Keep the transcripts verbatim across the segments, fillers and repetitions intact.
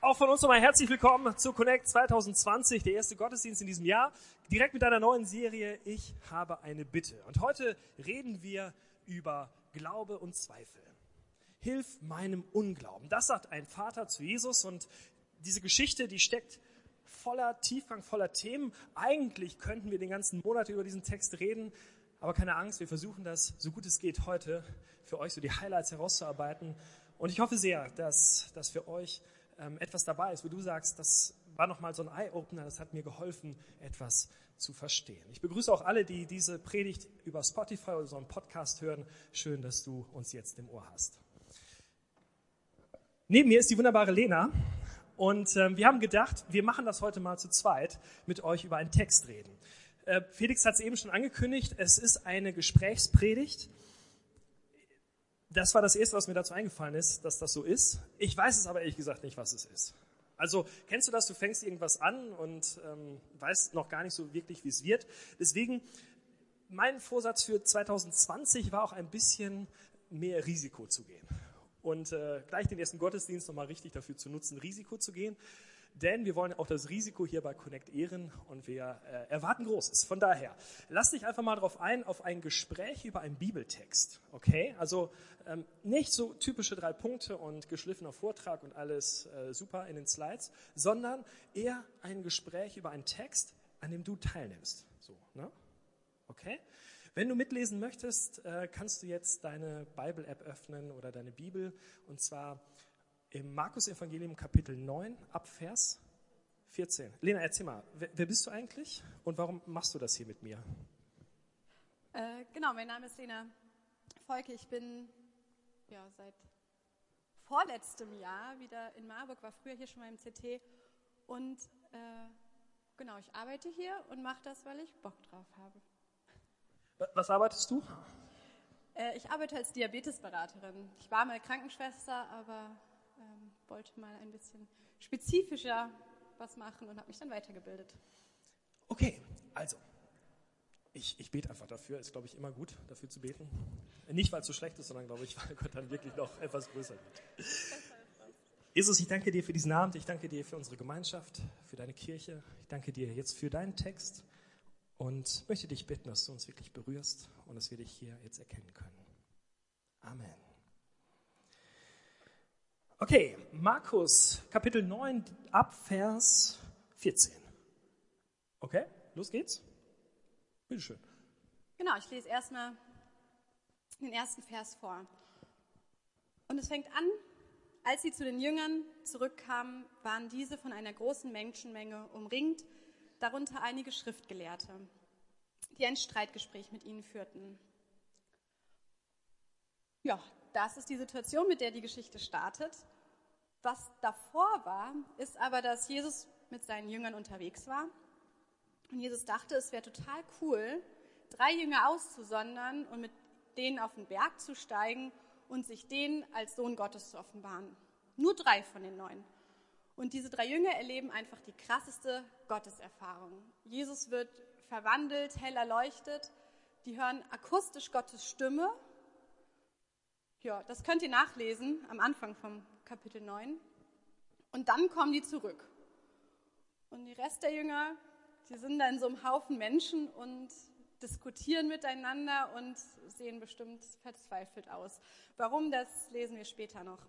Auch von uns nochmal herzlich willkommen zu Connect zwanzig zwanzig, der erste Gottesdienst in diesem Jahr. Direkt mit einer neuen Serie, Ich habe eine Bitte. Und heute reden wir über Glaube und Zweifel. Hilf meinem Unglauben. Das sagt ein Vater zu Jesus und diese Geschichte, die steckt voller Tiefgang, voller Themen. Eigentlich könnten wir den ganzen Monat über diesen Text reden, aber keine Angst, wir versuchen das, so gut es geht, heute für euch so die Highlights herauszuarbeiten. Und ich hoffe sehr, dass, dass für euch ähm, etwas dabei ist, wo du sagst, das war nochmal so ein Eye-Opener, das hat mir geholfen, etwas zu verstehen. Ich begrüße auch alle, die diese Predigt über Spotify oder so einen Podcast hören. Schön, dass du uns jetzt im Ohr hast. Neben mir ist die wunderbare Lena und ähm, wir haben gedacht, wir machen das heute mal zu zweit, mit euch über einen Text reden. Äh, Felix hat es eben schon angekündigt, es ist eine Gesprächspredigt. Das war das Erste, was mir dazu eingefallen ist, dass das so ist. Ich weiß es aber ehrlich gesagt nicht, was es ist. Also kennst du das, du fängst irgendwas an und ähm, weißt noch gar nicht so wirklich, wie es wird. Deswegen, mein Vorsatz für zwanzig zwanzig war auch ein bisschen mehr Risiko zu gehen. Und äh, gleich den ersten Gottesdienst nochmal richtig dafür zu nutzen, Risiko zu gehen. Denn wir wollen auch das Risiko hier bei Connect ehren und wir äh, erwarten Großes. Von daher, lass dich einfach mal darauf ein, auf ein Gespräch über einen Bibeltext. Okay? Also ähm, nicht so typische drei Punkte und geschliffener Vortrag und alles äh, super in den Slides, sondern eher ein Gespräch über einen Text, an dem du teilnimmst. So, ne? Okay? Wenn du mitlesen möchtest, äh, kannst du jetzt deine Bible-App öffnen oder deine Bibel und zwar im Markus-Evangelium Kapitel neun, ab Vers vierzehn. Lena, erzähl mal, wer, wer bist du eigentlich und warum machst du das hier mit mir? Äh, genau, mein Name ist Lena Volke. Ich bin ja, seit vorletztem Jahr wieder in Marburg, war früher hier schon mal im C T. Und äh, genau, ich arbeite hier und mache das, weil ich Bock drauf habe. Was arbeitest du? Äh, ich arbeite als Diabetesberaterin. Ich war mal Krankenschwester, aber Ähm, wollte mal ein bisschen spezifischer was machen und habe mich dann weitergebildet. Okay, also, ich, ich bete einfach dafür. Ist, glaube ich, immer gut, dafür zu beten. Nicht, weil es so schlecht ist, sondern, glaube ich, weil Gott dann wirklich noch etwas größer wird. Jesus, ich danke dir für diesen Abend. Ich danke dir für unsere Gemeinschaft, für deine Kirche. Ich danke dir jetzt für deinen Text und möchte dich bitten, dass du uns wirklich berührst und dass wir dich hier jetzt erkennen können. Amen. Okay, Markus, Kapitel neun, ab Vers vierzehn. Okay, los geht's. Bitteschön. Genau, ich lese erstmal den ersten Vers vor. Und es fängt an, als sie zu den Jüngern zurückkamen, waren diese von einer großen Menschenmenge umringt, darunter einige Schriftgelehrte, die ein Streitgespräch mit ihnen führten. Ja, das ist die Situation, mit der die Geschichte startet. Was davor war, ist aber, dass Jesus mit seinen Jüngern unterwegs war. Und Jesus dachte, es wäre total cool, drei Jünger auszusondern und mit denen auf den Berg zu steigen und sich denen als Sohn Gottes zu offenbaren. Nur drei von den neun. Und diese drei Jünger erleben einfach die krasseste Gotteserfahrung. Jesus wird verwandelt, hell erleuchtet. Die hören akustisch Gottes Stimme. Ja, das könnt ihr nachlesen am Anfang vom Kapitel neun. Und dann kommen die zurück. Und die Rest der Jünger, die sind da in so einem Haufen Menschen und diskutieren miteinander und sehen bestimmt verzweifelt aus. Warum, das lesen wir später noch.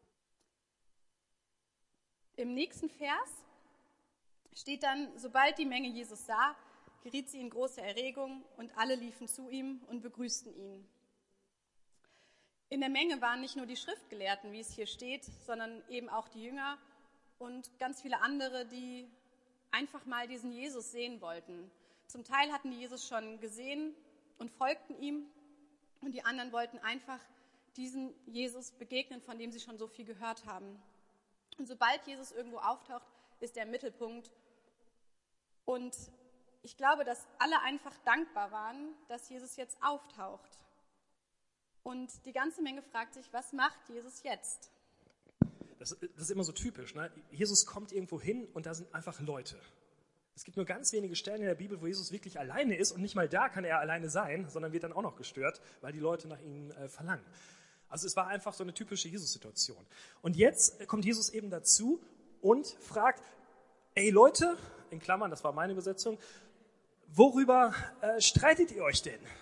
Im nächsten Vers steht dann, sobald die Menge Jesus sah, geriet sie in große Erregung und alle liefen zu ihm und begrüßten ihn. In der Menge waren nicht nur die Schriftgelehrten, wie es hier steht, sondern eben auch die Jünger und ganz viele andere, die einfach mal diesen Jesus sehen wollten. Zum Teil hatten die Jesus schon gesehen und folgten ihm und die anderen wollten einfach diesem Jesus begegnen, von dem sie schon so viel gehört haben. Und sobald Jesus irgendwo auftaucht, ist er im Mittelpunkt. Und ich glaube, dass alle einfach dankbar waren, dass Jesus jetzt auftaucht. Und die ganze Menge fragt sich, was macht Jesus jetzt? Das, das ist immer so typisch, ne? Jesus kommt irgendwo hin und da sind einfach Leute. Es gibt nur ganz wenige Stellen in der Bibel, wo Jesus wirklich alleine ist und nicht mal da kann er alleine sein, sondern wird dann auch noch gestört, weil die Leute nach ihm äh, verlangen. Also es war einfach so eine typische Jesus-Situation. Und jetzt kommt Jesus eben dazu und fragt, ey Leute, in Klammern, das war meine Übersetzung, worüber äh, streitet ihr euch denn?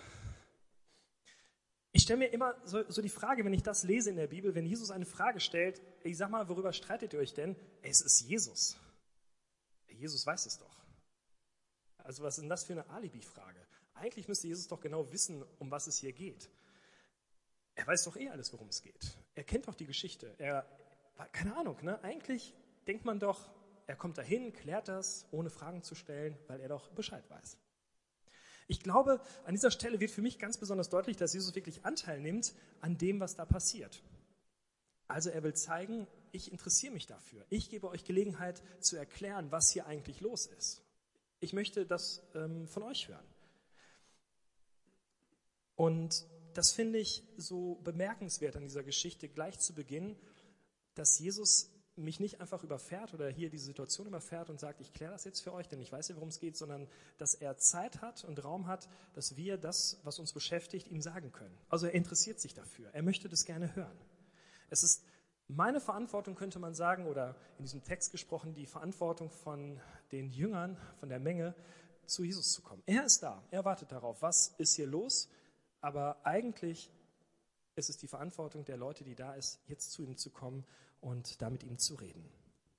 Ich stelle mir immer so, so die Frage, wenn ich das lese in der Bibel, wenn Jesus eine Frage stellt, ich sag mal, worüber streitet ihr euch denn? Es ist Jesus. Jesus weiß es doch. Also was ist denn das für eine Alibi-Frage? Eigentlich müsste Jesus doch genau wissen, um was es hier geht. Er weiß doch eh alles, worum es geht. Er kennt doch die Geschichte. Er, keine Ahnung, ne? Eigentlich denkt man doch, er kommt dahin, klärt das, ohne Fragen zu stellen, weil er doch Bescheid weiß. Ich glaube, an dieser Stelle wird für mich ganz besonders deutlich, dass Jesus wirklich Anteil nimmt an dem, was da passiert. Also er will zeigen, ich interessiere mich dafür. Ich gebe euch Gelegenheit zu erklären, was hier eigentlich los ist. Ich möchte das ähm, von euch hören. Und das finde ich so bemerkenswert an dieser Geschichte gleich zu Beginn, dass Jesus mich nicht einfach überfährt oder hier diese Situation überfährt und sagt, ich kläre das jetzt für euch, denn ich weiß ja, worum es geht, sondern dass er Zeit hat und Raum hat, dass wir das, was uns beschäftigt, ihm sagen können. Also er interessiert sich dafür. Er möchte das gerne hören. Es ist meine Verantwortung, könnte man sagen, oder in diesem Text gesprochen, die Verantwortung von den Jüngern, von der Menge, zu Jesus zu kommen. Er ist da, er wartet darauf, was ist hier los, aber eigentlich ist es die Verantwortung der Leute, die da ist, jetzt zu ihm zu kommen und da mit ihm zu reden.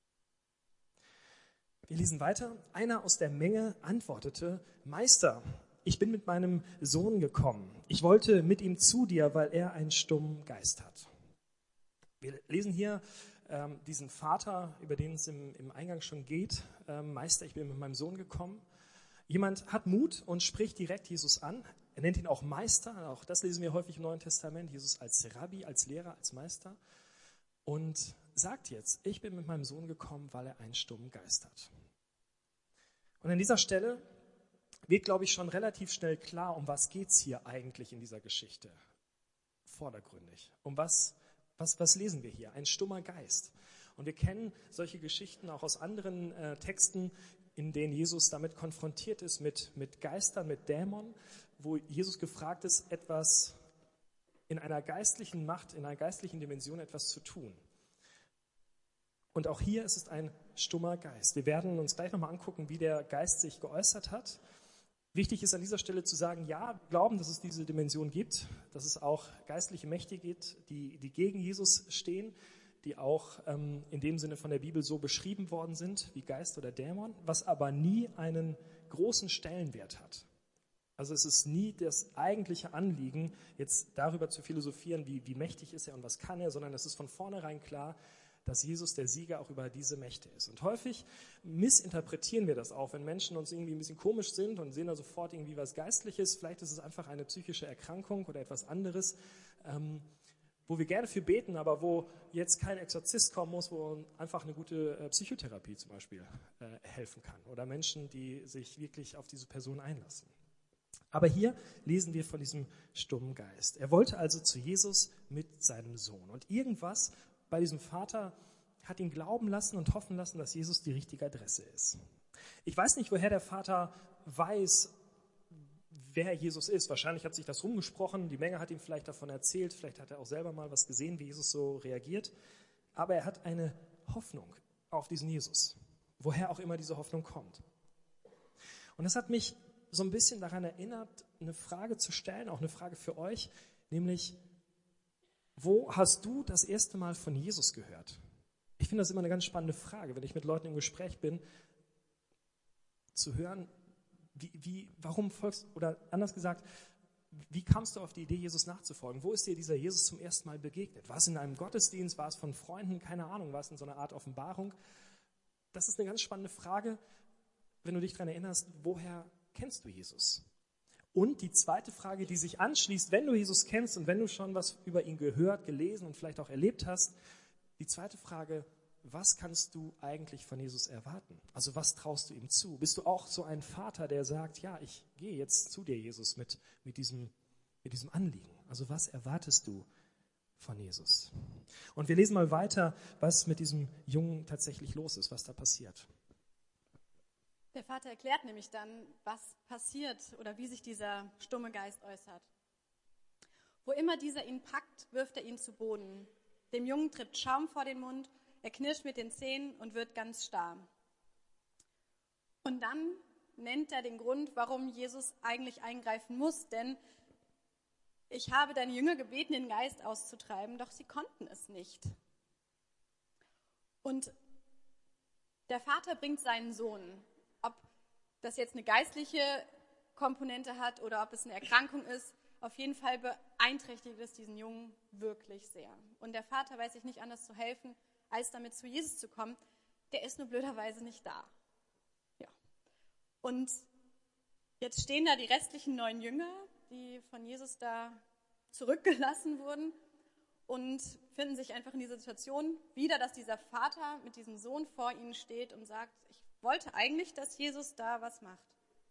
Wir lesen weiter. Einer aus der Menge antwortete, Meister, ich bin mit meinem Sohn gekommen. Ich wollte mit ihm zu dir, weil er einen stummen Geist hat. Wir lesen hier ähm, diesen Vater, über den es im, im Eingang schon geht. Ähm, Meister, ich bin mit meinem Sohn gekommen. Jemand hat Mut und spricht direkt Jesus an. Er nennt ihn auch Meister. Auch das lesen wir häufig im Neuen Testament. Jesus als Rabbi, als Lehrer, als Meister. Und sagt jetzt, ich bin mit meinem Sohn gekommen, weil er einen stummen Geist hat. Und an dieser Stelle wird, glaube ich, schon relativ schnell klar, um was geht es hier eigentlich in dieser Geschichte. Vordergründig. Um was, was, was lesen wir hier? Ein stummer Geist. Und wir kennen solche Geschichten auch aus anderen äh, Texten, in denen Jesus damit konfrontiert ist, mit, mit Geistern, mit Dämonen, wo Jesus gefragt ist, etwas in einer geistlichen Macht, in einer geistlichen Dimension etwas zu tun. Und auch hier ist es ein stummer Geist. Wir werden uns gleich nochmal angucken, wie der Geist sich geäußert hat. Wichtig ist an dieser Stelle zu sagen, ja, wir glauben, dass es diese Dimension gibt, dass es auch geistliche Mächte gibt, die, die gegen Jesus stehen, die auch ähm, in dem Sinne von der Bibel so beschrieben worden sind, wie Geist oder Dämon, was aber nie einen großen Stellenwert hat. Also es ist nie das eigentliche Anliegen, jetzt darüber zu philosophieren, wie, wie mächtig ist er und was kann er, sondern es ist von vornherein klar, dass Jesus der Sieger auch über diese Mächte ist. Und häufig missinterpretieren wir das auch, wenn Menschen uns irgendwie ein bisschen komisch sind und sehen da sofort irgendwie was Geistliches. Vielleicht ist es einfach eine psychische Erkrankung oder etwas anderes, ähm, wo wir gerne für beten, aber wo jetzt kein Exorzist kommen muss, wo einfach eine gute äh, Psychotherapie zum Beispiel äh, helfen kann. Oder Menschen, die sich wirklich auf diese Person einlassen. Aber hier lesen wir von diesem stummen Geist. Er wollte also zu Jesus mit seinem Sohn. Und irgendwas bei diesem Vater hat ihn glauben lassen und hoffen lassen, dass Jesus die richtige Adresse ist. Ich weiß nicht, woher der Vater weiß, wer Jesus ist. Wahrscheinlich hat sich das rumgesprochen, die Menge hat ihm vielleicht davon erzählt, vielleicht hat er auch selber mal was gesehen, wie Jesus so reagiert. Aber er hat eine Hoffnung auf diesen Jesus, woher auch immer diese Hoffnung kommt. Und das hat mich so ein bisschen daran erinnert, eine Frage zu stellen, auch eine Frage für euch, nämlich, wo hast du das erste Mal von Jesus gehört? Ich finde das immer eine ganz spannende Frage, wenn ich mit Leuten im Gespräch bin, zu hören, wie, wie, warum folgst, oder anders gesagt, wie kamst du auf die Idee, Jesus nachzufolgen? Wo ist dir dieser Jesus zum ersten Mal begegnet? War es in einem Gottesdienst, war es von Freunden, keine Ahnung, war es in so einer Art Offenbarung? Das ist eine ganz spannende Frage, wenn du dich daran erinnerst, woher kennst du Jesus? Und die zweite Frage, die sich anschließt, wenn du Jesus kennst und wenn du schon was über ihn gehört, gelesen und vielleicht auch erlebt hast, die zweite Frage, was kannst du eigentlich von Jesus erwarten? Also was traust du ihm zu? Bist du auch so ein Vater, der sagt, ja, ich gehe jetzt zu dir, Jesus, mit, mit, diesem, mit diesem Anliegen? Also was erwartest du von Jesus? Und wir lesen mal weiter, was mit diesem Jungen tatsächlich los ist, was da passiert. Der Vater erklärt nämlich dann, was passiert oder wie sich dieser stumme Geist äußert. Wo immer dieser ihn packt, wirft er ihn zu Boden. Dem Jungen tritt Schaum vor den Mund, er knirscht mit den Zähnen und wird ganz starr. Und dann nennt er den Grund, warum Jesus eigentlich eingreifen muss, denn ich habe deine Jünger gebeten, den Geist auszutreiben, doch sie konnten es nicht. Und der Vater bringt seinen Sohn, ob das jetzt eine geistliche Komponente hat oder ob es eine Erkrankung ist, auf jeden Fall beeinträchtigt es diesen Jungen wirklich sehr. Und der Vater weiß sich nicht anders zu helfen, als damit zu Jesus zu kommen. Der ist nur blöderweise nicht da. Ja. Und jetzt stehen da die restlichen neun Jünger, die von Jesus da zurückgelassen wurden und finden sich einfach in dieser Situation wieder, dass dieser Vater mit diesem Sohn vor ihnen steht und sagt, ich wollte eigentlich, dass Jesus da was macht.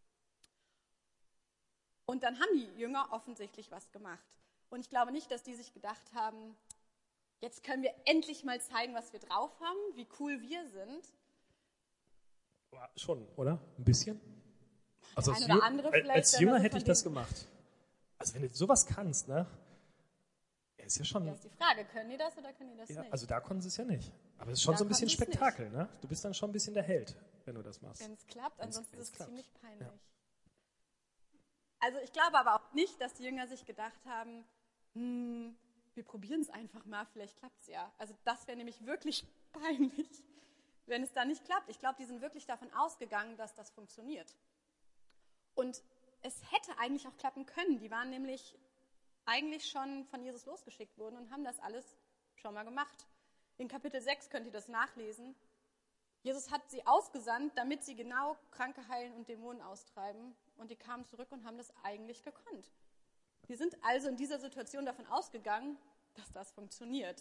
Und dann haben die Jünger offensichtlich was gemacht. Und ich glaube nicht, dass die sich gedacht haben, jetzt können wir endlich mal zeigen, was wir drauf haben, wie cool wir sind. Ja, schon, oder? Ein bisschen? Also Der als, eine oder Jü- andere als, vielleicht, als wenn Jünger man so hätte ich von das dem- gemacht. Also wenn du sowas kannst, ne? Ja, ist ja schon. Das ist die Frage, können die das oder können die das Ja, nicht? also da konnten sie es ja nicht. Aber es ist schon Da so ein bisschen konnten sie es Spektakel, ne? Du bist dann schon ein bisschen der Held, wenn du das machst. Wenn es klappt, Wenn's- ansonsten wenn's ist es klappt. ziemlich peinlich. Ja. Also ich glaube aber auch nicht, dass die Jünger sich gedacht haben, hm, wir probieren es einfach mal, vielleicht klappt es ja. Also das wäre nämlich wirklich peinlich, wenn es da nicht klappt. Ich glaube, die sind wirklich davon ausgegangen, dass das funktioniert. Und es hätte eigentlich auch klappen können. Die waren nämlich eigentlich schon von Jesus losgeschickt worden und haben das alles schon mal gemacht. In Kapitel sechs könnt ihr das nachlesen. Jesus hat sie ausgesandt, damit sie genau Kranke heilen und Dämonen austreiben. Und die kamen zurück und haben das eigentlich gekonnt. Wir sind also in dieser Situation davon ausgegangen, dass das funktioniert.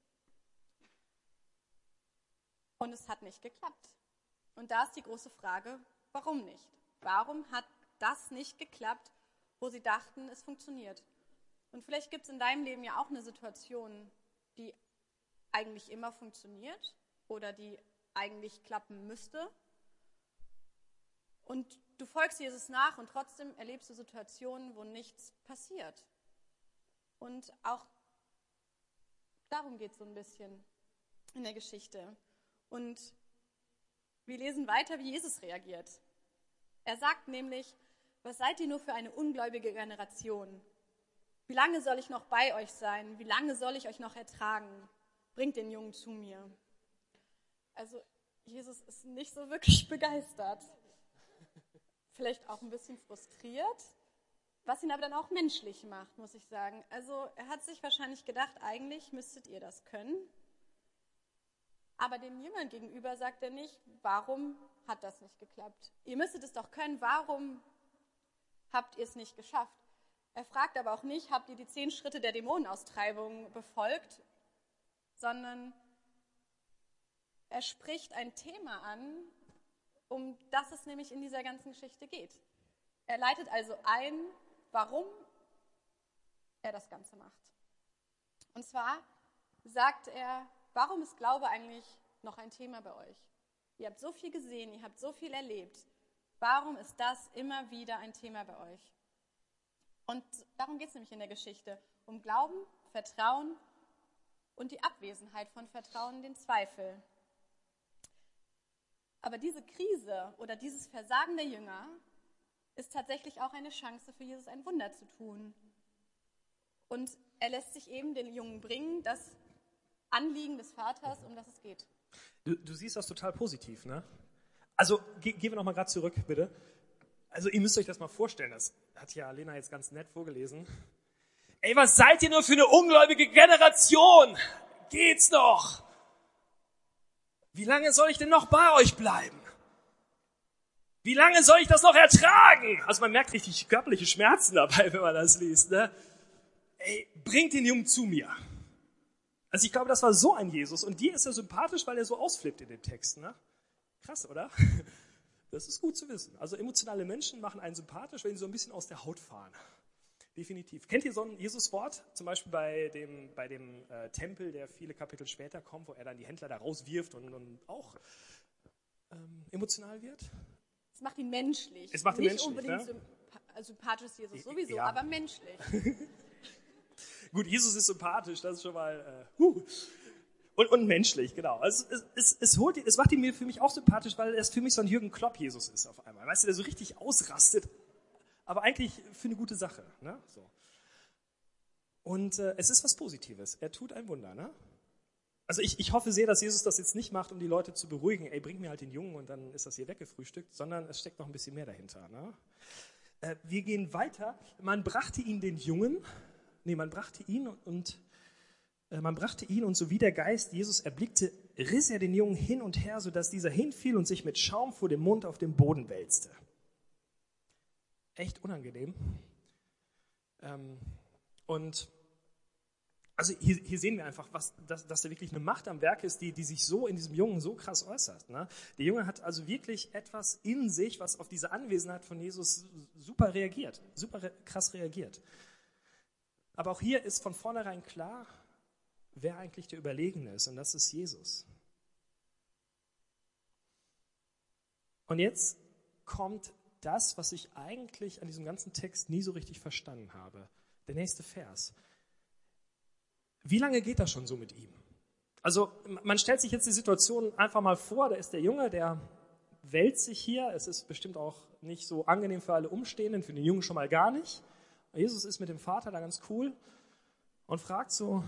Und es hat nicht geklappt. Und da ist die große Frage, warum nicht? Warum hat das nicht geklappt, wo sie dachten, es funktioniert? Und vielleicht gibt es in deinem Leben ja auch eine Situation, die eigentlich immer funktioniert oder die eigentlich klappen müsste. Und du folgst Jesus nach und trotzdem erlebst du Situationen, wo nichts passiert. Und auch darum geht es so ein bisschen in der Geschichte. Und wir lesen weiter, wie Jesus reagiert. Er sagt nämlich, was seid ihr nur für eine ungläubige Generation? Wie lange soll ich noch bei euch sein? Wie lange soll ich euch noch ertragen? Bringt den Jungen zu mir. Also Jesus ist nicht so wirklich begeistert. Vielleicht auch ein bisschen frustriert, was ihn aber dann auch menschlich macht, muss ich sagen. Also er hat sich wahrscheinlich gedacht, eigentlich müsstet ihr das können. Aber den Jüngern gegenüber sagt er nicht, warum hat das nicht geklappt? Ihr müsstet es doch können, warum habt ihr es nicht geschafft? Er fragt aber auch nicht, habt ihr die zehn Schritte der Dämonenaustreibung befolgt, sondern er spricht ein Thema an, um das es nämlich in dieser ganzen Geschichte geht. Er leitet also ein, warum er das Ganze macht. Und zwar sagt er, warum ist Glaube eigentlich noch ein Thema bei euch? Ihr habt so viel gesehen, ihr habt so viel erlebt. Warum ist das immer wieder ein Thema bei euch? Und darum geht es nämlich in der Geschichte. Um Glauben, Vertrauen und die Abwesenheit von Vertrauen, den Zweifel. Aber diese Krise oder dieses Versagen der Jünger ist tatsächlich auch eine Chance für Jesus, ein Wunder zu tun. Und er lässt sich eben den Jungen bringen, das Anliegen des Vaters, um das es geht. Du, du siehst das total positiv, ne? Also ge- gehen wir noch mal gerade zurück, bitte. Also ihr müsst euch das mal vorstellen, das hat ja Lena jetzt ganz nett vorgelesen. Ey, was seid ihr nur für eine ungläubige Generation? Geht's noch? Wie lange soll ich denn noch bei euch bleiben? Wie lange soll ich das noch ertragen? Also man merkt richtig körperliche Schmerzen dabei, wenn man das liest, ne? Ey, bringt den Jungen zu mir. Also ich glaube, das war so ein Jesus. Und dir ist er sympathisch, weil er so ausflippt in den Texten, ne? Krass, oder? Das ist gut zu wissen. Also emotionale Menschen machen einen sympathisch, wenn sie so ein bisschen aus der Haut fahren. Definitiv. Kennt ihr so ein Jesus-Wort? Zum Beispiel bei dem, bei dem äh, Tempel, der viele Kapitel später kommt, wo er dann die Händler da rauswirft und, und auch ähm, emotional wird? Es macht ihn menschlich. Es macht ihn Nicht menschlich, unbedingt ne? sympa- sympathisch ist Jesus sowieso, Ja. aber menschlich. Gut, Jesus ist sympathisch, das ist schon mal... Äh, huh. Und, und menschlich, genau. Also es, es, es, holt, es macht ihn mir für mich auch sympathisch, weil er für mich so ein Jürgen Klopp Jesus ist auf einmal. Weißt du, der so richtig ausrastet, aber eigentlich für eine gute Sache. Ne? So. Und äh, es ist was Positives. Er tut ein Wunder. Ne? Also ich, ich hoffe sehr, dass Jesus das jetzt nicht macht, um die Leute zu beruhigen. Ey, bring mir halt den Jungen und dann ist das hier weggefrühstückt, sondern es steckt noch ein bisschen mehr dahinter. Ne? Äh, wir gehen weiter. Man brachte ihn den Jungen, nee, man brachte ihn und, und äh, man brachte ihn und so wie der Geist Jesus erblickte, riss er den Jungen hin und her, sodass dieser hinfiel und sich mit Schaum vor dem Mund auf den Boden wälzte. Echt unangenehm. Ähm, und also hier, hier sehen wir einfach, was, dass, dass da wirklich eine Macht am Werk ist, die, die sich so in diesem Jungen so krass äußert. Ne? Der Junge hat also wirklich etwas in sich, was auf diese Anwesenheit von Jesus super reagiert, super re- krass reagiert. Aber auch hier ist von vornherein klar, wer eigentlich der Überlegene ist, und das ist Jesus. Und jetzt kommt das, was ich eigentlich an diesem ganzen Text nie so richtig verstanden habe. Der nächste Vers. Wie lange geht das schon so mit ihm? Also man stellt sich jetzt die Situation einfach mal vor, da ist der Junge, der wälzt sich hier. Es ist bestimmt auch nicht so angenehm für alle Umstehenden, für den Jungen schon mal gar nicht. Jesus ist mit dem Vater da ganz cool und fragt so,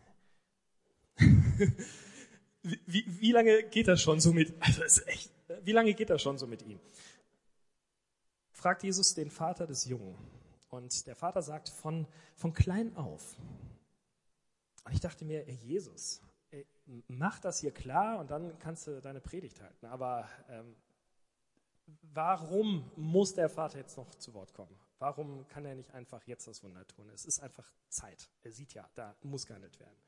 wie, wie, wie lange geht das schon so mit, also ist echt, wie lange geht das schon so mit ihm? Fragt Jesus den Vater des Jungen. Und der Vater sagt, von, von klein auf. Und ich dachte mir, ey Jesus, ey, mach das hier klar und dann kannst du deine Predigt halten. Aber ähm, warum muss der Vater jetzt noch zu Wort kommen? Warum kann er nicht einfach jetzt das Wunder tun? Es ist einfach Zeit. Er sieht ja, da muss gehandelt werden.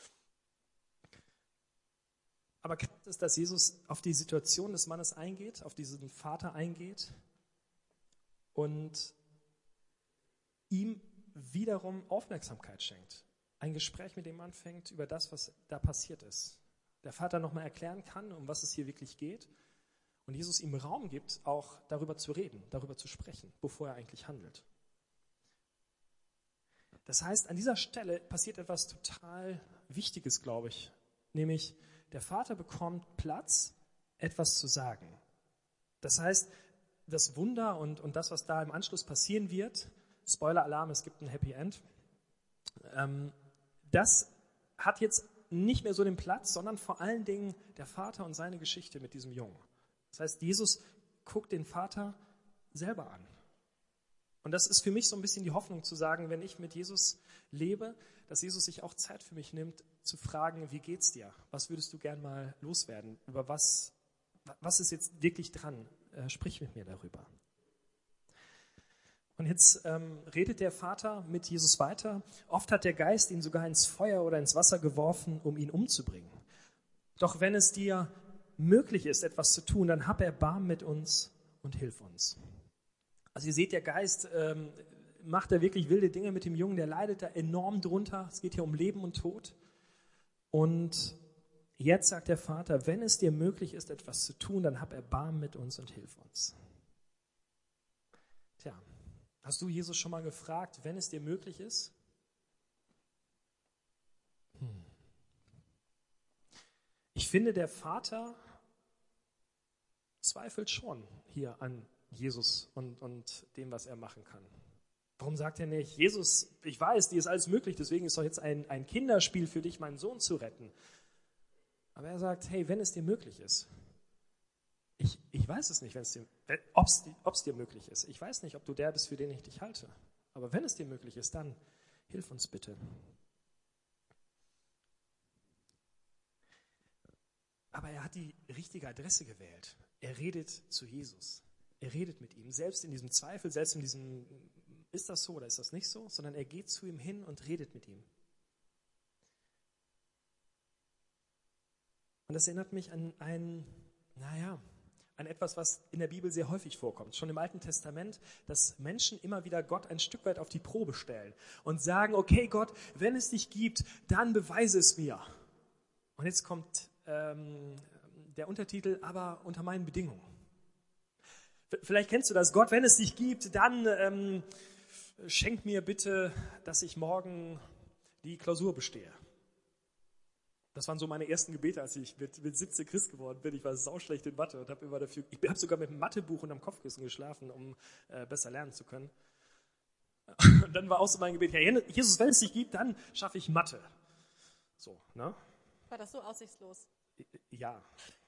Aber krass ist, dass Jesus auf die Situation des Mannes eingeht, auf diesen Vater eingeht und ihm wiederum Aufmerksamkeit schenkt. Ein Gespräch mit ihm anfängt über das, was da passiert ist. Der Vater nochmal erklären kann, um was es hier wirklich geht. Und Jesus ihm Raum gibt, auch darüber zu reden, darüber zu sprechen, bevor er eigentlich handelt. Das heißt, an dieser Stelle passiert etwas total Wichtiges, glaube ich. Nämlich, der Vater bekommt Platz, etwas zu sagen. Das heißt, das Wunder und, und das, was da im Anschluss passieren wird, Spoiler-Alarm, es gibt ein Happy End, ähm, das hat jetzt nicht mehr so den Platz, sondern vor allen Dingen der Vater und seine Geschichte mit diesem Jungen. Das heißt, Jesus guckt den Vater selber an. Und das ist für mich so ein bisschen die Hoffnung zu sagen, wenn ich mit Jesus lebe, dass Jesus sich auch Zeit für mich nimmt, zu fragen, wie geht's dir? Was würdest du gern mal loswerden? Über was, was ist jetzt wirklich dran? Äh, sprich mit mir darüber. Und jetzt ähm, redet der Vater mit Jesus weiter. Oft hat der Geist ihn sogar ins Feuer oder ins Wasser geworfen, um ihn umzubringen. Doch wenn es dir möglich ist, etwas zu tun, dann hab Erbarmen mit uns und hilf uns. Also ihr seht, der Geist ähm, macht da wirklich wilde Dinge mit dem Jungen, der leidet da enorm drunter. Es geht hier um Leben und Tod. Und jetzt sagt der Vater, wenn es dir möglich ist, etwas zu tun, dann hab Erbarmen mit uns und hilf uns. Tja. Hast du Jesus schon mal gefragt, wenn es dir möglich ist? Hm. Ich finde, der Vater zweifelt schon hier an Jesus und, und dem, was er machen kann. Warum sagt er nicht, Jesus, ich weiß, dir ist alles möglich, deswegen ist doch jetzt ein, ein Kinderspiel für dich, meinen Sohn zu retten. Aber er sagt, hey, wenn es dir möglich ist. Ich, ich weiß es nicht, ob es dir möglich ist. Ich weiß nicht, ob du der bist, für den ich dich halte. Aber wenn es dir möglich ist, dann hilf uns bitte. Aber er hat die richtige Adresse gewählt. Er redet zu Jesus. Er redet mit ihm. Selbst in diesem Zweifel, selbst in diesem, ist das so oder ist das nicht so? Sondern er geht zu ihm hin und redet mit ihm. Und das erinnert mich an ein, naja, an etwas, was in der Bibel sehr häufig vorkommt, schon im Alten Testament, dass Menschen immer wieder Gott ein Stück weit auf die Probe stellen und sagen, okay Gott, wenn es dich gibt, dann beweise es mir. Und jetzt kommt ähm, der Untertitel, aber unter meinen Bedingungen. Vielleicht kennst du das, Gott, wenn es dich gibt, dann ähm, schenk mir bitte, dass ich morgen die Klausur bestehe. Das waren so meine ersten Gebete, als ich mit, mit siebzehn Christ geworden bin. Ich war sauschlecht in Mathe und habe immer dafür, ich habe sogar mit einem Mathebuch unterm Kopfkissen geschlafen, um äh, besser lernen zu können. Und dann war auch so mein Gebet, ja, Jesus, wenn es dich gibt, dann schaffe ich Mathe. So, ne? War das so aussichtslos? Ja.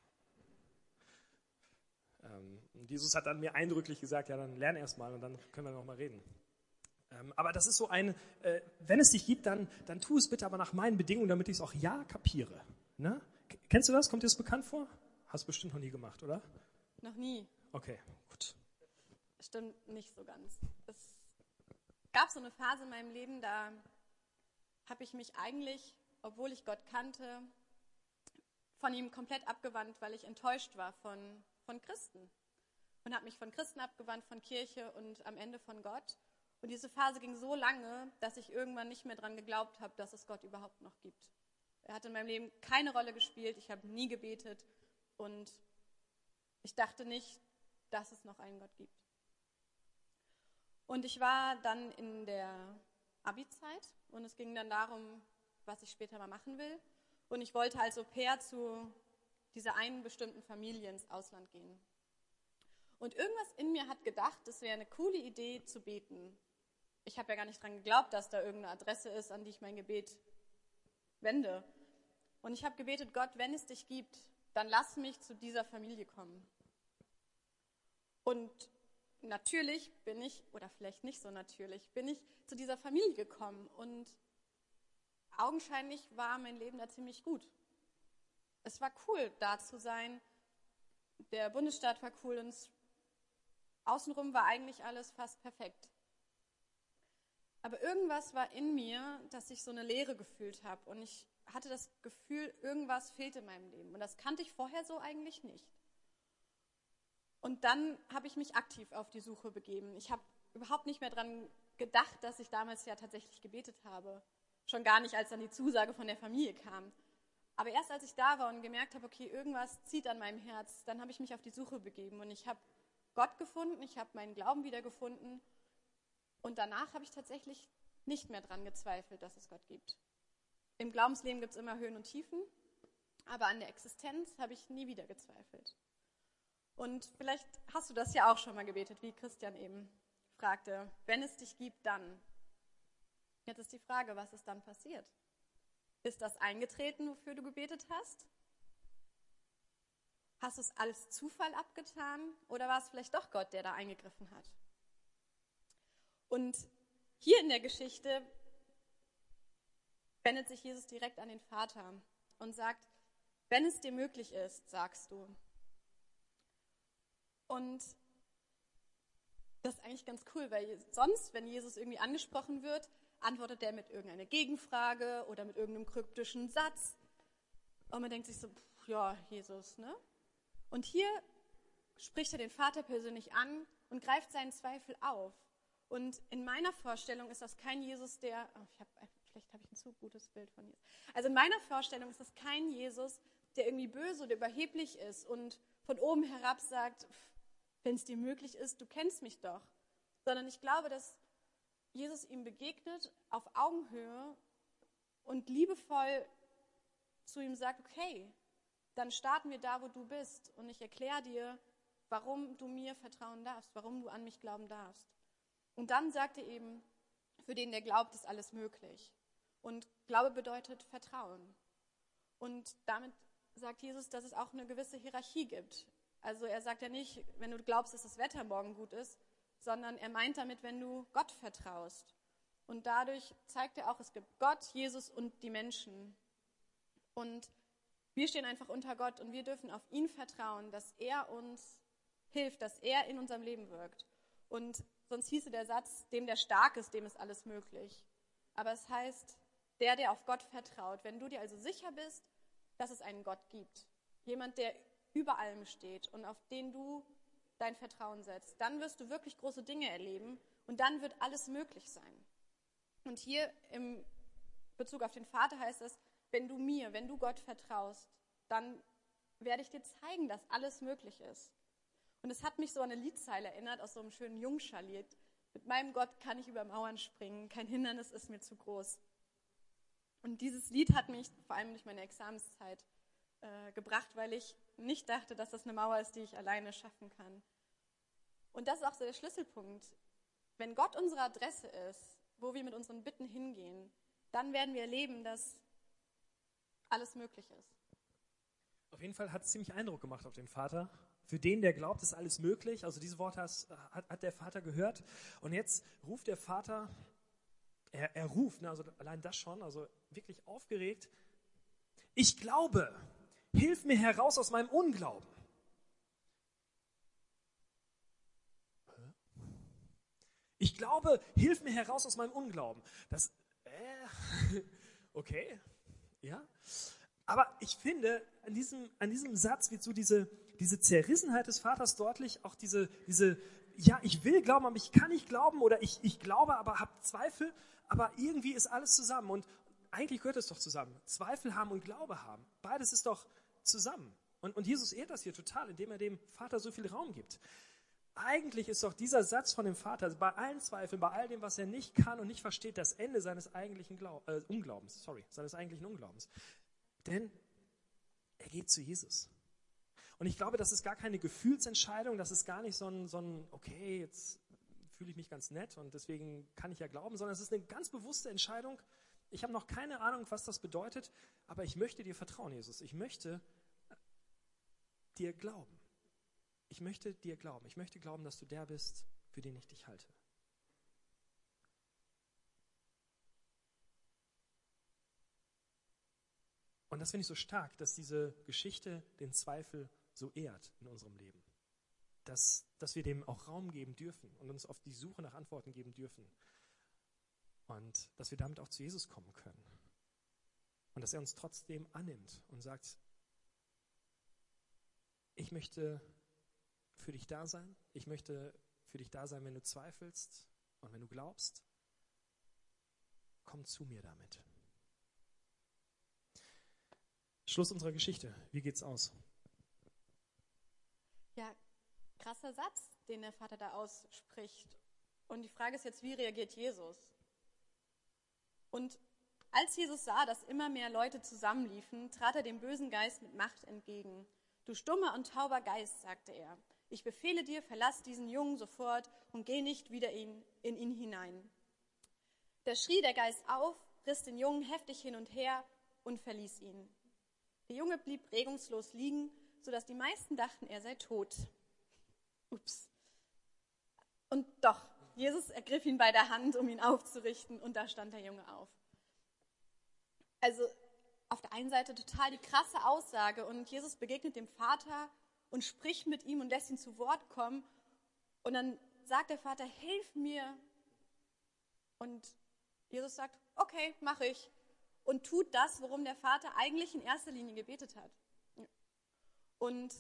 Ähm, und Jesus hat dann mir eindrücklich gesagt, ja, dann lern erst mal und dann können wir noch mal reden. Ähm, aber das ist so ein, äh, wenn es dich gibt, dann, dann tu es bitte aber nach meinen Bedingungen, damit ich es auch ja kapiere. Ne? Kennst du das? Kommt dir das bekannt vor? Hast du bestimmt noch nie gemacht, oder? Noch nie. Okay, gut. Stimmt nicht so ganz. Es gab so eine Phase in meinem Leben, da habe ich mich eigentlich, obwohl ich Gott kannte, von ihm komplett abgewandt, weil ich enttäuscht war von, von Christen. Und habe mich von Christen abgewandt, von Kirche und am Ende von Gott. Und diese Phase ging so lange, dass ich irgendwann nicht mehr daran geglaubt habe, dass es Gott überhaupt noch gibt. Er hat in meinem Leben keine Rolle gespielt, ich habe nie gebetet und ich dachte nicht, dass es noch einen Gott gibt. Und ich war dann in der Abi-Zeit und es ging dann darum, was ich später mal machen will. Und ich wollte als Au-pair zu dieser einen bestimmten Familie ins Ausland gehen. Und irgendwas in mir hat gedacht, es wäre eine coole Idee zu beten. Ich habe ja gar nicht dran geglaubt, dass da irgendeine Adresse ist, an die ich mein Gebet wende. Und ich habe gebetet, Gott, wenn es dich gibt, dann lass mich zu dieser Familie kommen. Und natürlich bin ich, oder vielleicht nicht so natürlich, bin ich zu dieser Familie gekommen. Und augenscheinlich war mein Leben da ziemlich gut. Es war cool, da zu sein. Der Bundesstaat war cool und außenrum war eigentlich alles fast perfekt. Aber irgendwas war in mir, dass ich so eine Leere gefühlt habe. Und ich hatte das Gefühl, irgendwas fehlt in meinem Leben. Und das kannte ich vorher so eigentlich nicht. Und dann habe ich mich aktiv auf die Suche begeben. Ich habe überhaupt nicht mehr daran gedacht, dass ich damals ja tatsächlich gebetet habe. Schon gar nicht, als dann die Zusage von der Familie kam. Aber erst als ich da war und gemerkt habe, okay, irgendwas zieht an meinem Herz, dann habe ich mich auf die Suche begeben. Und ich habe Gott gefunden, ich habe meinen Glauben wiedergefunden. Und danach habe ich tatsächlich nicht mehr dran gezweifelt, dass es Gott gibt. Im Glaubensleben gibt es immer Höhen und Tiefen, aber an der Existenz habe ich nie wieder gezweifelt. Und vielleicht hast du das ja auch schon mal gebetet, wie Christian eben fragte, wenn es dich gibt, dann. Jetzt ist die Frage, was ist dann passiert? Ist das eingetreten, wofür du gebetet hast? Hast du es als Zufall abgetan oder war es vielleicht doch Gott, der da eingegriffen hat? Und hier in der Geschichte wendet sich Jesus direkt an den Vater und sagt, wenn es dir möglich ist, sagst du. Und das ist eigentlich ganz cool, weil sonst, wenn Jesus irgendwie angesprochen wird, antwortet er mit irgendeiner Gegenfrage oder mit irgendeinem kryptischen Satz. Und man denkt sich so, pff, ja, Jesus, ne? Und hier spricht er den Vater persönlich an und greift seinen Zweifel auf. Und in meiner Vorstellung ist das kein Jesus, der, oh, ich hab, vielleicht habe ich ein zu gutes Bild von Jesus. Also in meiner Vorstellung ist das kein Jesus, der irgendwie böse oder überheblich ist und von oben herab sagt, wenn es dir möglich ist, du kennst mich doch. Sondern ich glaube, dass Jesus ihm begegnet auf Augenhöhe und liebevoll zu ihm sagt, okay, dann starten wir da, wo du bist und ich erkläre dir, warum du mir vertrauen darfst, warum du an mich glauben darfst. Und dann sagt er eben, für den, der glaubt, ist alles möglich. Und Glaube bedeutet Vertrauen. Und damit sagt Jesus, dass es auch eine gewisse Hierarchie gibt. Also er sagt ja nicht, wenn du glaubst, dass das Wetter morgen gut ist, sondern er meint damit, wenn du Gott vertraust. Und dadurch zeigt er auch, es gibt Gott, Jesus und die Menschen. Und wir stehen einfach unter Gott und wir dürfen auf ihn vertrauen, dass er uns hilft, dass er in unserem Leben wirkt. Und sonst hieße der Satz, dem der stark ist, dem ist alles möglich. Aber es heißt, der, der auf Gott vertraut. Wenn du dir also sicher bist, dass es einen Gott gibt, jemand, der über allem steht und auf den du dein Vertrauen setzt, dann wirst du wirklich große Dinge erleben und dann wird alles möglich sein. Und hier im Bezug auf den Vater heißt es, wenn du mir, wenn du Gott vertraust, dann werde ich dir zeigen, dass alles möglich ist. Und es hat mich so an eine Liedzeile erinnert aus so einem schönen Jungscharlied. Mit meinem Gott kann ich über Mauern springen, kein Hindernis ist mir zu groß. Und dieses Lied hat mich vor allem durch meine Examenszeit äh, gebracht, weil ich nicht dachte, dass das eine Mauer ist, die ich alleine schaffen kann. Und das ist auch so der Schlüsselpunkt. Wenn Gott unsere Adresse ist, wo wir mit unseren Bitten hingehen, dann werden wir erleben, dass alles möglich ist. Auf jeden Fall hat es ziemlich Eindruck gemacht auf den Vater. Für den, der glaubt, ist alles möglich. Also diese Worte hat, hat der Vater gehört. Und jetzt ruft der Vater, er, er ruft, ne, also allein das schon, also wirklich aufgeregt, ich glaube, hilf mir heraus aus meinem Unglauben. Ich glaube, hilf mir heraus aus meinem Unglauben. Das, äh, okay, ja. Aber ich finde, an diesem, an diesem Satz wird so diese, diese Zerrissenheit des Vaters deutlich, auch diese, diese, ja, ich will glauben, aber ich kann nicht glauben oder ich, ich glaube, aber habe Zweifel, aber irgendwie ist alles zusammen und eigentlich gehört es doch zusammen. Zweifel haben und Glaube haben, beides ist doch zusammen. Und, und Jesus ehrt das hier total, indem er dem Vater so viel Raum gibt. Eigentlich ist doch dieser Satz von dem Vater, also bei allen Zweifeln, bei all dem, was er nicht kann und nicht versteht, das Ende seines eigentlichen Glaub, äh, Unglaubens, sorry, seines eigentlichen Unglaubens. Denn er geht zu Jesus. Und ich glaube, das ist gar keine Gefühlsentscheidung, das ist gar nicht so ein, so ein okay, jetzt fühle ich mich ganz nett und deswegen kann ich ja glauben, sondern es ist eine ganz bewusste Entscheidung. Ich habe noch keine Ahnung, was das bedeutet, aber ich möchte dir vertrauen, Jesus. Ich möchte dir glauben. Ich möchte dir glauben. Ich möchte glauben, dass du der bist, für den ich dich halte. Und das finde ich so stark, dass diese Geschichte den Zweifel so ehrt in unserem Leben. Dass, dass wir dem auch Raum geben dürfen und uns auf die Suche nach Antworten geben dürfen. Und dass wir damit auch zu Jesus kommen können. Und dass er uns trotzdem annimmt und sagt, ich möchte für dich da sein. Ich möchte für dich da sein, wenn du zweifelst und wenn du glaubst. Komm zu mir damit. Schluss unserer Geschichte. Wie geht's aus? Ja, krasser Satz, den der Vater da ausspricht. Und die Frage ist jetzt, wie reagiert Jesus? Und als Jesus sah, dass immer mehr Leute zusammenliefen, trat er dem bösen Geist mit Macht entgegen. Du stummer und tauber Geist, sagte er, ich befehle dir, verlass diesen Jungen sofort und geh nicht wieder in, in ihn hinein. Da schrie der Geist auf, riss den Jungen heftig hin und her und verließ ihn. Der Junge blieb regungslos liegen, sodass die meisten dachten, er sei tot. Ups. Und doch, Jesus ergriff ihn bei der Hand, um ihn aufzurichten, und da stand der Junge auf. Also auf der einen Seite total die krasse Aussage, und Jesus begegnet dem Vater und spricht mit ihm und lässt ihn zu Wort kommen. Und dann sagt der Vater, hilf mir. Und Jesus sagt, okay, mache ich. Und tut das, worum der Vater eigentlich in erster Linie gebetet hat. Und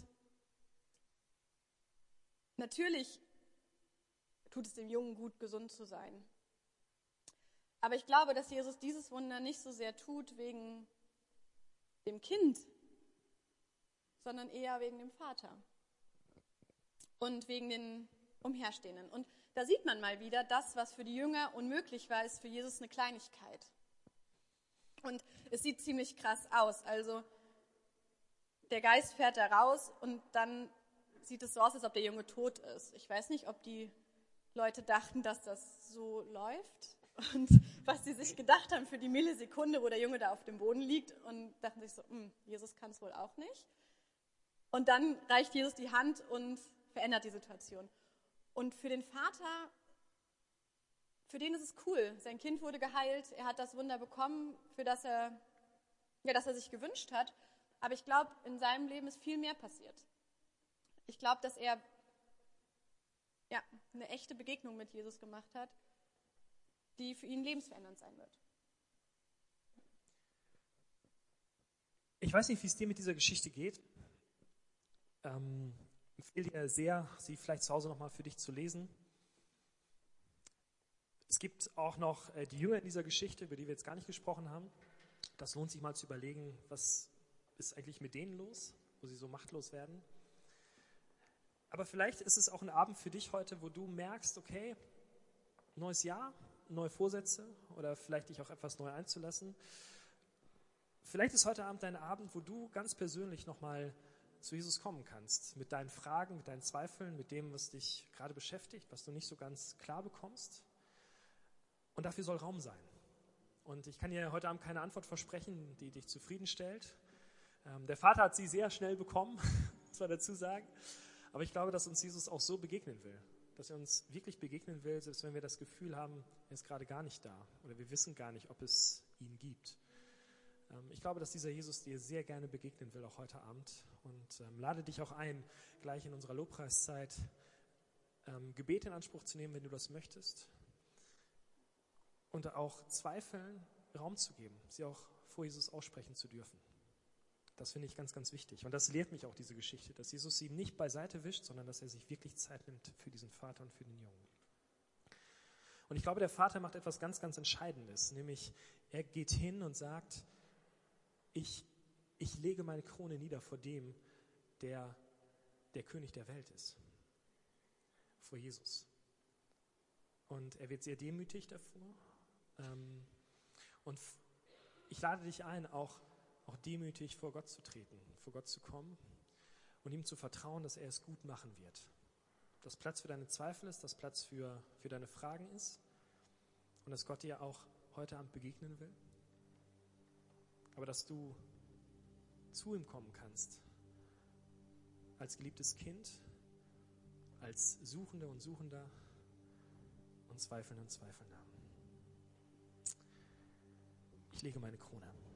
natürlich tut es dem Jungen gut, gesund zu sein. Aber ich glaube, dass Jesus dieses Wunder nicht so sehr tut wegen dem Kind, sondern eher wegen dem Vater und wegen den Umherstehenden. Und da sieht man mal wieder, das, was für die Jünger unmöglich war, ist für Jesus eine Kleinigkeit. Und es sieht ziemlich krass aus. Also der Geist fährt da raus und dann sieht es so aus, als ob der Junge tot ist. Ich weiß nicht, ob die Leute dachten, dass das so läuft und was sie sich gedacht haben für die Millisekunde, wo der Junge da auf dem Boden liegt, und dachten sich so, Jesus kann es wohl auch nicht. Und dann reicht Jesus die Hand und verändert die Situation. Und für den Vater, für den ist es cool. Sein Kind wurde geheilt, er hat das Wunder bekommen, für das er, ja, das er sich gewünscht hat. Aber ich glaube, in seinem Leben ist viel mehr passiert. Ich glaube, dass er ja, eine echte Begegnung mit Jesus gemacht hat, die für ihn lebensverändernd sein wird. Ich weiß nicht, wie es dir mit dieser Geschichte geht. Ähm, ich empfehle dir sehr, sie vielleicht zu Hause nochmal für dich zu lesen. Es gibt auch noch äh, die Jünger in dieser Geschichte, über die wir jetzt gar nicht gesprochen haben. Das lohnt sich mal zu überlegen, was ist eigentlich mit denen los, wo sie so machtlos werden. Aber vielleicht ist es auch ein Abend für dich heute, wo du merkst, okay, neues Jahr, neue Vorsätze oder vielleicht dich auch etwas neu einzulassen. Vielleicht ist heute Abend dein Abend, wo du ganz persönlich nochmal zu Jesus kommen kannst. Mit deinen Fragen, mit deinen Zweifeln, mit dem, was dich gerade beschäftigt, was du nicht so ganz klar bekommst. Und dafür soll Raum sein. Und ich kann dir heute Abend keine Antwort versprechen, die dich zufriedenstellt. Ähm, der Vater hat sie sehr schnell bekommen, muss man dazu sagen. Aber ich glaube, dass uns Jesus auch so begegnen will. Dass er uns wirklich begegnen will, selbst wenn wir das Gefühl haben, er ist gerade gar nicht da. Oder wir wissen gar nicht, ob es ihn gibt. Ähm, ich glaube, dass dieser Jesus dir sehr gerne begegnen will, auch heute Abend. Und ähm, lade dich auch ein, gleich in unserer Lobpreiszeit ähm, Gebet in Anspruch zu nehmen, wenn du das möchtest. Und auch Zweifeln Raum zu geben, sie auch vor Jesus aussprechen zu dürfen. Das finde ich ganz, ganz wichtig. Und das lehrt mich auch diese Geschichte, dass Jesus sie nicht beiseite wischt, sondern dass er sich wirklich Zeit nimmt für diesen Vater und für den Jungen. Und ich glaube, der Vater macht etwas ganz, ganz Entscheidendes, nämlich er geht hin und sagt, ich, ich lege meine Krone nieder vor dem, der der König der Welt ist, vor Jesus. Und er wird sehr demütig davor. Und ich lade dich ein, auch, auch demütig vor Gott zu treten, vor Gott zu kommen und ihm zu vertrauen, dass er es gut machen wird. Dass Platz für deine Zweifel ist, dass Platz für, für deine Fragen ist und dass Gott dir auch heute Abend begegnen will. Aber dass du zu ihm kommen kannst, als geliebtes Kind, als Suchender und Suchender und Zweifelnder und Zweifelnder. Ich lege meine Krone.